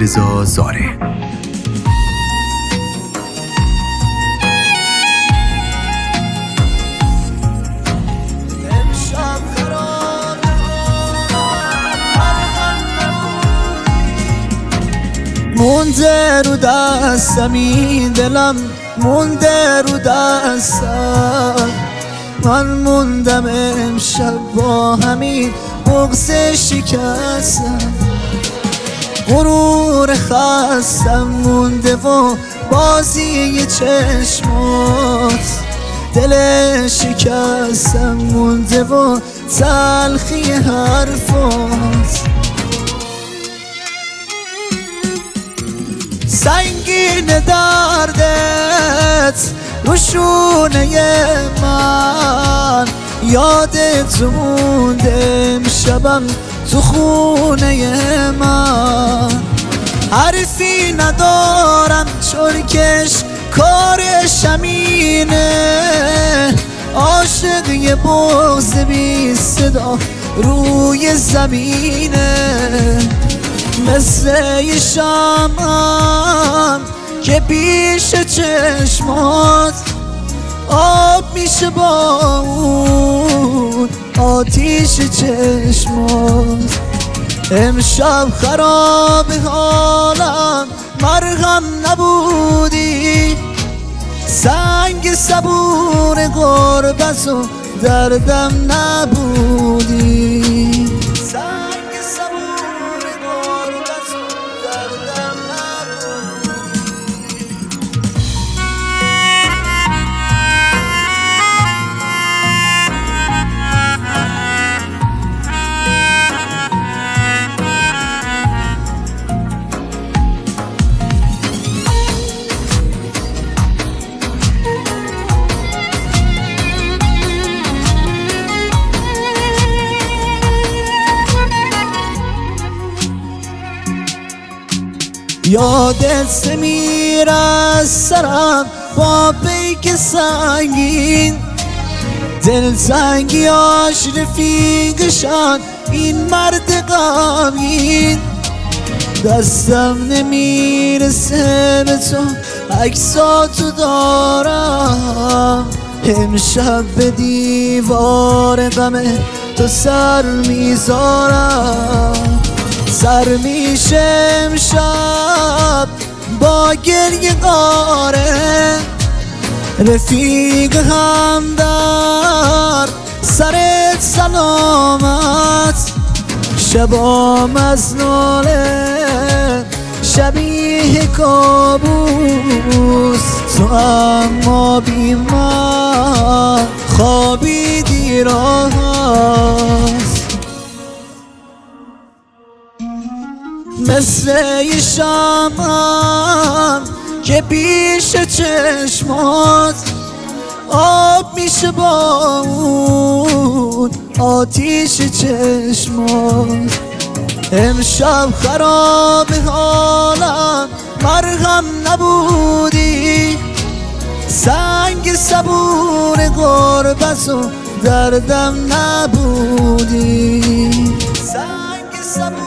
رضا زاره. مونده رو دستم این دلم، مونده رو دستم، من موندم امشب با همین بغض شکستم. غرور خستم مونده و بازی چشمات، دل شکستم مونده و تلخی حرفات. سنگین دردت رو شونه من، یادت مونده امشبم تو خونه من. حرفی ندارم چرکش کارش همینه، عاشق یه بغض بی صدا روی زمینه. مثل یه شمعم که پیش چشمات آب میشه با اون آتیش چشمات. امشب خراب حالم مرهم نبودی، سنگ صبور غربت و دردم نبودی. یادت میره از سرم با پیک سنگین، دلتنگیاش رفیقشان این مرد غمگین. دستم نمیرسه به تو عکساتو دارم، امشب به دیوار غم تو سر میذارم. سر میشه امشب با گریه قاره، رفیق هم در سرت سلامت. شبام از ناله شبیه کابوس، تو اما بی من خوابیدی راست. مثل یه شمعم که پیش چشمات آب میشه با اون آتیش چشمات. امشب خراب حالم مرهم نبودی، سنگ صبور غربت و دردم نبودی. سنگ صبور